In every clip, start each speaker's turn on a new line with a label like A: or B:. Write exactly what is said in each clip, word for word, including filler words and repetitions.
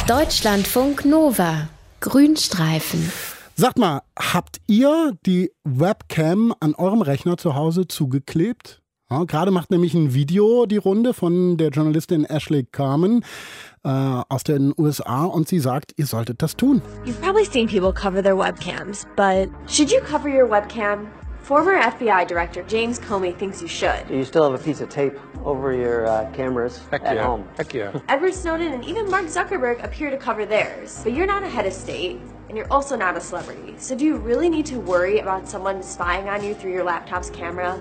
A: Deutschlandfunk Nova. Grünstreifen.
B: Sagt mal, habt ihr die Webcam an eurem Rechner zu Hause zugeklebt? Ja, gerade macht nämlich ein Video die Runde von der Journalistin Ashley Carman äh, aus den U S A und sie sagt, ihr solltet das tun.
C: You've probably seen people cover their webcams, but should you cover your webcam? Former F B I Director James Comey thinks you should.
D: You still have a piece of tape over your uh, cameras
E: Heck
D: at
E: yeah.
D: home.
E: Heck yeah.
C: Edward Snowden and even Mark Zuckerberg appear to cover theirs, but you're not a head of state, and you're also not a celebrity. So do you really need to worry about someone spying on you through your laptop's camera?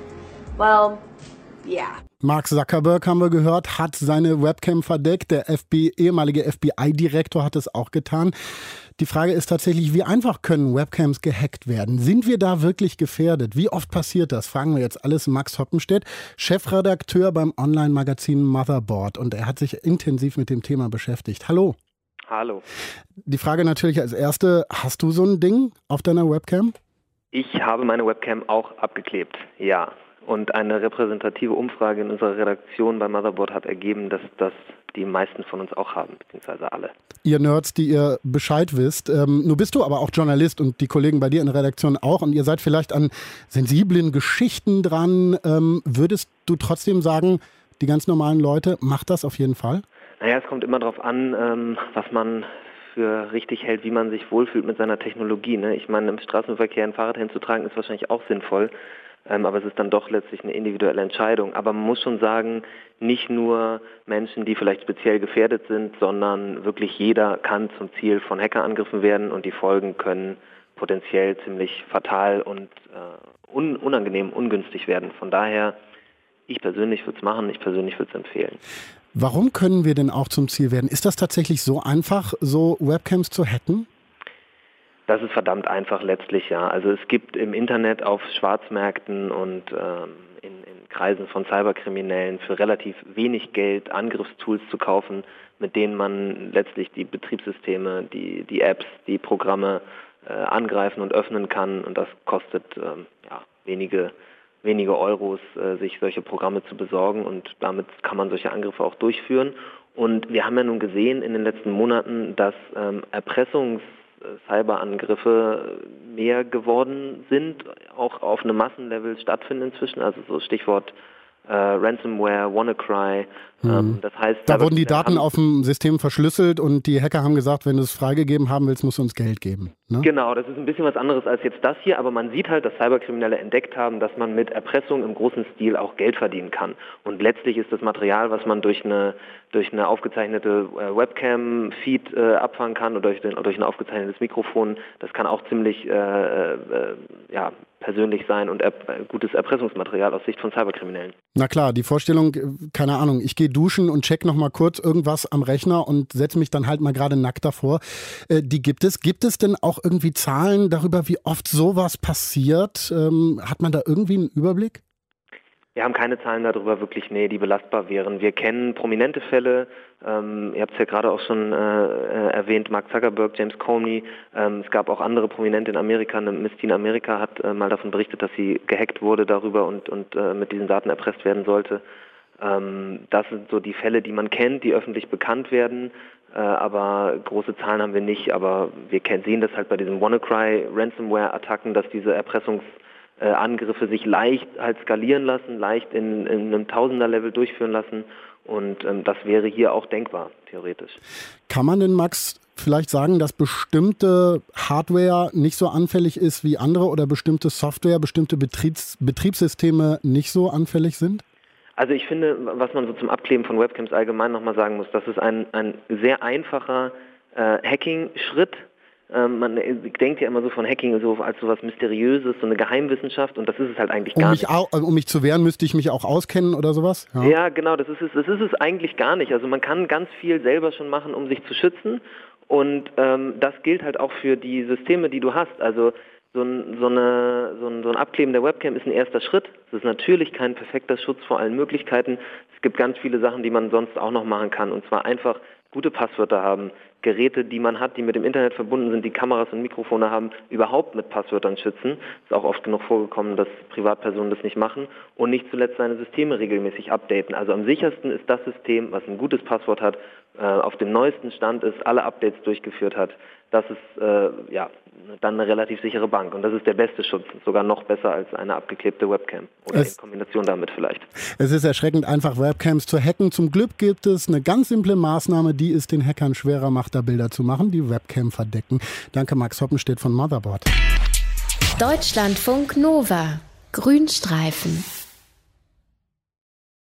C: Well, yeah.
B: Mark Zuckerberg, haben wir gehört, hat seine Webcam verdeckt. Der F B, ehemalige F B I-Direktor hat es auch getan. Die Frage ist tatsächlich, wie einfach können Webcams gehackt werden? Sind wir da wirklich gefährdet? Wie oft passiert das? Fragen wir jetzt alles Max Hoppenstedt, Chefredakteur beim Online-Magazin Motherboard. Und er hat sich intensiv mit dem Thema beschäftigt. Hallo.
F: Hallo.
B: Die Frage natürlich als erste, hast du so ein Ding auf deiner Webcam?
F: Ich habe meine Webcam auch abgeklebt, ja. Und eine repräsentative Umfrage in unserer Redaktion bei Motherboard hat ergeben, dass das die meisten von uns auch haben, beziehungsweise alle.
B: Ihr Nerds, die ihr Bescheid wisst. Ähm, nun bist du aber auch Journalist und die Kollegen bei dir in der Redaktion auch. Und ihr seid vielleicht an sensiblen Geschichten dran. Ähm, würdest du trotzdem sagen, die ganz normalen Leute, macht das auf jeden Fall?
F: Naja, es kommt immer darauf an, ähm, was man für richtig hält, wie man sich wohlfühlt mit seiner Technologie. Ne? Ich meine, im Straßenverkehr ein Fahrradhelm zu tragen, ist wahrscheinlich auch sinnvoll. Ähm, aber es ist dann doch letztlich eine individuelle Entscheidung. Aber man muss schon sagen, nicht nur Menschen, die vielleicht speziell gefährdet sind, sondern wirklich jeder kann zum Ziel von Hackerangriffen werden und die Folgen können potenziell ziemlich fatal und äh, un- unangenehm, ungünstig werden. Von daher, ich persönlich würde es machen, ich persönlich würde es empfehlen.
B: Warum können wir denn auch zum Ziel werden? Ist das tatsächlich so einfach, so Webcams zu hacken?
F: Das ist verdammt einfach letztlich, ja. Also es gibt im Internet auf Schwarzmärkten und ähm, in, in Kreisen von Cyberkriminellen für relativ wenig Geld Angriffstools zu kaufen, mit denen man letztlich die Betriebssysteme, die, die Apps, die Programme äh, angreifen und öffnen kann. Und das kostet ähm, ja, wenige, wenige Euros, äh, sich solche Programme zu besorgen. Und damit kann man solche Angriffe auch durchführen. Und wir haben ja nun gesehen in den letzten Monaten, dass ähm, Erpressungs Cyberangriffe mehr geworden sind, auch auf einem Massenlevel stattfinden inzwischen, also so Stichwort äh, Ransomware, WannaCry.
B: Mhm.
F: Ähm, das heißt,
B: da wurden die Daten auf dem System verschlüsselt und die Hacker haben gesagt, wenn du es freigegeben haben willst, musst du uns Geld geben. Ne?
F: Genau, das ist ein bisschen was anderes als jetzt das hier, aber man sieht halt, dass Cyberkriminelle entdeckt haben, dass man mit Erpressung im großen Stil auch Geld verdienen kann. Und letztlich ist das Material, was man durch eine durch eine aufgezeichnete äh, Webcam-Feed äh, abfangen kann oder durch, den, oder durch ein aufgezeichnetes Mikrofon, das kann auch ziemlich äh, äh, ja, persönlich sein und er, gutes Erpressungsmaterial aus Sicht von Cyberkriminellen.
B: Na klar, die Vorstellung, keine Ahnung, ich gehe duschen und check noch mal kurz irgendwas am Rechner und setze mich dann halt mal gerade nackt davor. Äh, die gibt es. Gibt es denn auch irgendwie Zahlen darüber, wie oft sowas passiert? Ähm, hat man da irgendwie einen Überblick?
F: Wir haben keine Zahlen darüber wirklich, nee, die belastbar wären. Wir kennen prominente Fälle, ähm, ihr habt es ja gerade auch schon äh, erwähnt, Mark Zuckerberg, James Comey. Ähm, es gab auch andere Prominente in Amerika, eine Miss Teen America hat äh, mal davon berichtet, dass sie gehackt wurde darüber und, und äh, mit diesen Daten erpresst werden sollte. Ähm, das sind so die Fälle, die man kennt, die öffentlich bekannt werden. Äh, aber große Zahlen haben wir nicht, aber wir kennen, sehen das halt bei diesen WannaCry Ransomware-Attacken, dass diese Erpressungs Äh, Angriffe sich leicht halt skalieren lassen, leicht in, in einem Tausender-Level durchführen lassen und ähm, das wäre hier auch denkbar, theoretisch.
B: Kann man denn, Max, vielleicht sagen, dass bestimmte Hardware nicht so anfällig ist wie andere oder bestimmte Software, bestimmte Betriebs- Betriebssysteme nicht so anfällig sind?
F: Also ich finde, was man so zum Abkleben von Webcams allgemein nochmal sagen muss, das ist ein, ein sehr einfacher äh, Hacking-Schritt. Man denkt ja immer so von Hacking so als so was Mysteriöses, so eine Geheimwissenschaft und das ist es halt eigentlich gar
B: um mich
F: nicht.
B: Au, um mich zu wehren, müsste ich mich auch auskennen oder sowas?
F: Ja, ja genau, das ist, es, das ist es eigentlich gar nicht. Also man kann ganz viel selber schon machen, um sich zu schützen und ähm, das gilt halt auch für die Systeme, die du hast. Also so ein, so, eine, so, ein, so ein Abkleben der Webcam ist ein erster Schritt. Es ist natürlich kein perfekter Schutz vor allen Möglichkeiten. Es gibt ganz viele Sachen, die man sonst auch noch machen kann und zwar einfach gute Passwörter haben, Geräte, die man hat, die mit dem Internet verbunden sind, die Kameras und Mikrofone haben, überhaupt mit Passwörtern schützen. Ist auch oft genug vorgekommen, dass Privatpersonen das nicht machen. Und nicht zuletzt seine Systeme regelmäßig updaten. Also am sichersten ist das System, was ein gutes Passwort hat äh, auf dem neuesten Stand ist, alle Updates durchgeführt hat, das ist äh, ja dann eine relativ sichere Bank. Und das ist der beste Schutz, sogar noch besser als eine abgeklebte Webcam oder es, in Kombination damit vielleicht.
B: Es ist erschreckend einfach, Webcams zu hacken. Zum Glück gibt es eine ganz simple Maßnahme, die es den Hackern schwerer macht, da Bilder zu machen, die Webcam verdecken. Danke, Max Hoppenstedt von Motherboard.
A: Deutschlandfunk Nova. Grünstreifen.